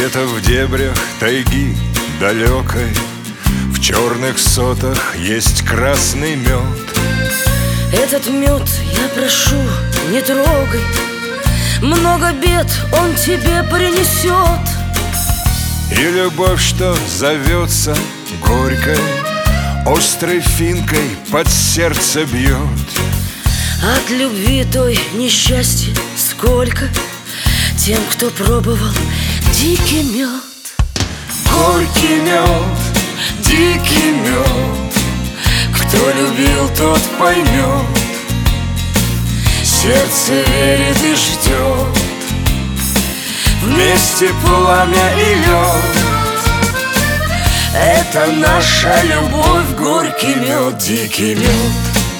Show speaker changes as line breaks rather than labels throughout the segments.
Где-то в дебрях тайги далекой, в черных сотах есть красный мед.
Этот мед, я прошу, не трогай, много бед он тебе принесет.
И любовь, что зовется горькой, острой финкой под сердце бьет.
От любви той несчастья сколько тем, кто пробовал дикий мед.
Горький мед, дикий мед, кто любил, тот поймет. Сердце верит и ждет, вместе пламя и лед. Это наша любовь, горький мед, дикий мед.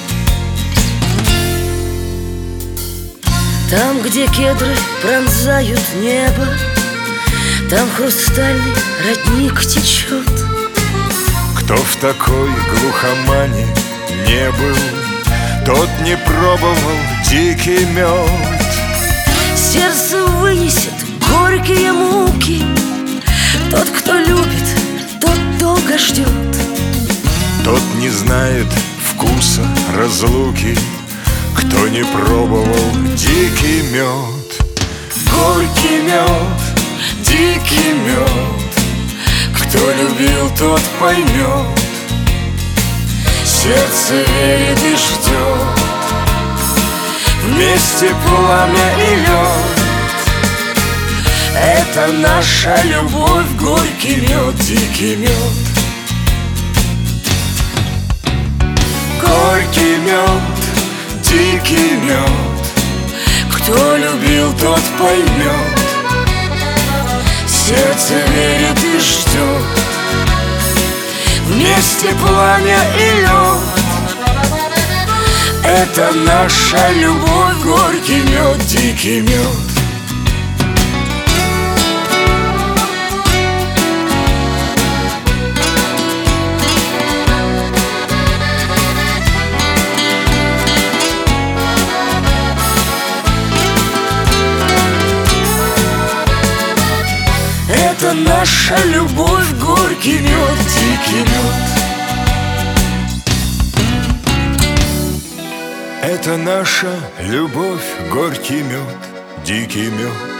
Там, где кедры пронзают небо, там хрустальный родник течет.
Кто в такой глухомане не был, тот не пробовал дикий мед.
Сердце вынесет горькие муки, тот, кто любит, тот долго ждет.
Тот не знает вкуса разлуки, кто не пробовал дикий мед. Горький мед, дикий мед, кто любил, тот поймет. Сердце верит и ждет, вместе пламя и лед. Это наша любовь, горький мед, дикий мед. Горький мед, дикий мед, кто любил, тот поймет. Сердце верит и ждет, вместе пламя и лед. Это наша любовь, горький мед, дикий мед. Это наша любовь, горький мед, дикий мед. Это наша любовь, горький мед, дикий мед.